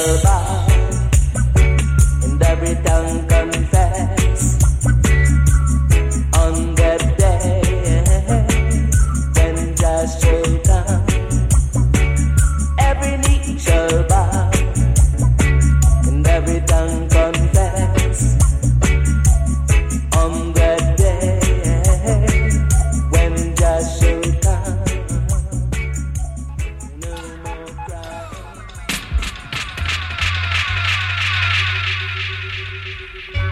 shall bow, and every tongue confess on that day when Jah shall come. Every knee shall bow, and every tongue confess on that day when Jah shall come. No more crying.